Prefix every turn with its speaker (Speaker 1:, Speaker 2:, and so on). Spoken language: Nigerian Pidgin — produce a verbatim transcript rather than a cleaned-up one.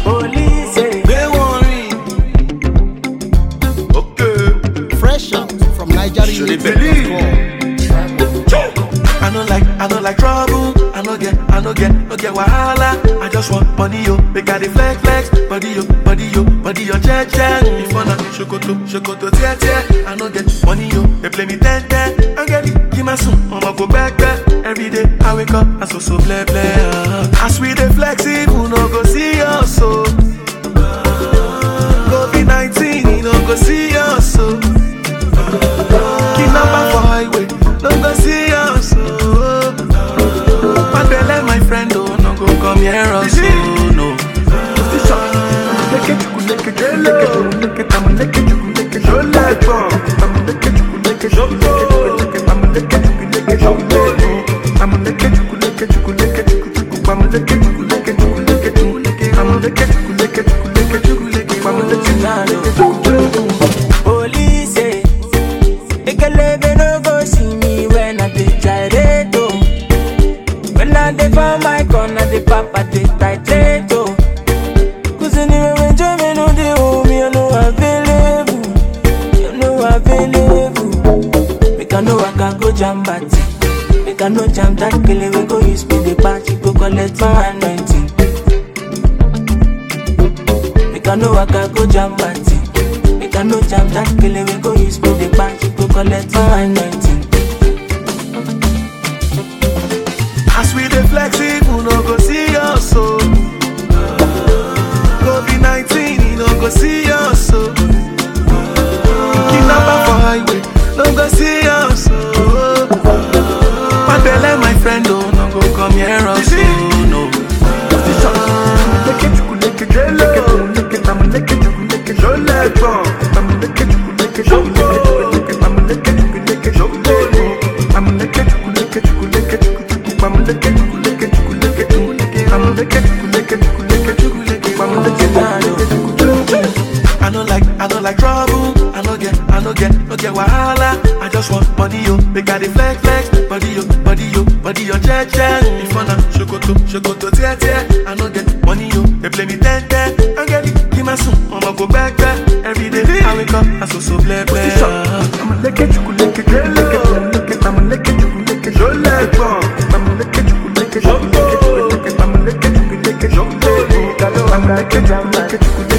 Speaker 1: Police,
Speaker 2: they worry. Okay.
Speaker 3: Fresh out from Nigeria.
Speaker 2: I don't like, I don't like trouble. I don't get, I don't get, no get wahala. I just want money, yo. They got the flex, flex. Body, yo, body, yo, body, yo, check, check. If I not shokoto, shokoto, tear, tear. I don't get money, yo. They play me ten, ten. I get it, give my son. I'ma go back, back. Every day I wake up, I so, so, play, play. Uh. As we dey flexible, no go see us, so. COVID nineteen, no go see us, so. Kidnapper for highway, no go see us, so. My friend, oh, no go come here also, no.
Speaker 1: police, they can no go see me when I dey gyrate. When I dey for my corner, the papa dey tight oh. Cause anyway when Joe no dey home, you know available, you know available. Make I know I can go jam party, make I know jam that kele we go use me the party go collect my anointing. Make I know I can go jam party, make I know jam that kele we go use me the party go collect my anointing.
Speaker 2: As we dey flexible, no go see us, so. COVID nineteen, no go see us, so. Kidnapper for highway, no go see us, so. My belly, my friend, oh, no go come here, also, no. I don't like, I don't like trouble. I don't get, I don't get, no get wahala. I just want money, yo. They got the flex, flex. Body, yo, body, yo, body, yo, check, check. If I not shokoto, shokoto, tear, tear. I don't get money, yo. They play me ten, ten. I get it, give my son. I'ma go back, back. Every day I wake up, I so, so, play, play. I'ma lick it, you lick it, lick it, I'ma lick it, you lick it, you lick it, I'ma lick it, you lick it, you lick it, I'ma lick it, you lick it, you lick it, I'ma lick it, you lick it,